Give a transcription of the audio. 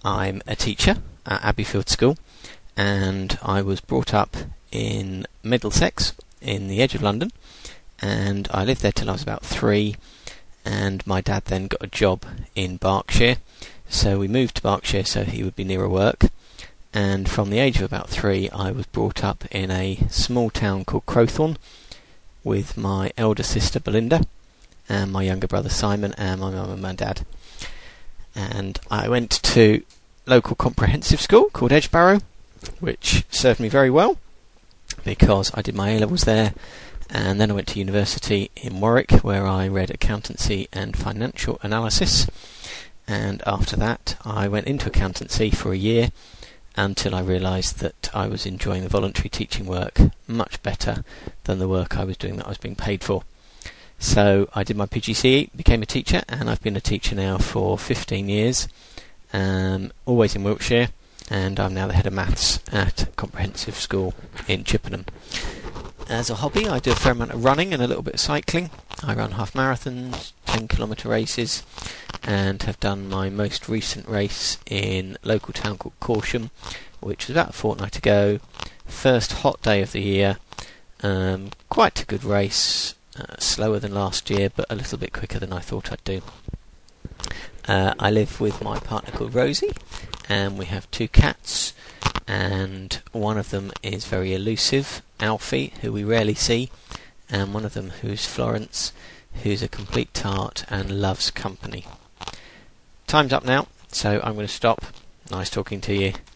I'm a teacher at Abbeyfield School, and I was brought up in Middlesex, in the edge of London, and I lived there till I was about 3, and my dad then got a job in Berkshire, so we moved to Berkshire so he would be nearer work. And from the age of about 3, I was brought up in a small town called Crowthorne with my elder sister Belinda and my younger brother Simon and my mum and my dad. And I went to local comprehensive school called Edgebarrow, which served me very well because I did my A-levels there, and then I went to university in Warwick where I read accountancy and financial analysis, and after that I went into accountancy for a year until I realised that I was enjoying the voluntary teaching work much better than the work I was doing that I was being paid for. So I did my PGCE, became a teacher, and I've been a teacher now for 15 years, always in Wiltshire, and I'm now the head of maths at Comprehensive School in Chippenham. As a hobby, I do a fair amount of running and a little bit of cycling. I run half marathons, 10-kilometre races, and have done my most recent race in a local town called Corsham, which was about a fortnight ago. First hot day of the year. Quite a good race, slower than last year, but a little bit quicker than I thought I'd do. I live with my partner called Rosie, and we have 2 cats, and one of them is very elusive, Alfie, who we rarely see, and one of them who's Florence, who's a complete tart and loves company. Time's up now, so I'm going to stop. Nice talking to you.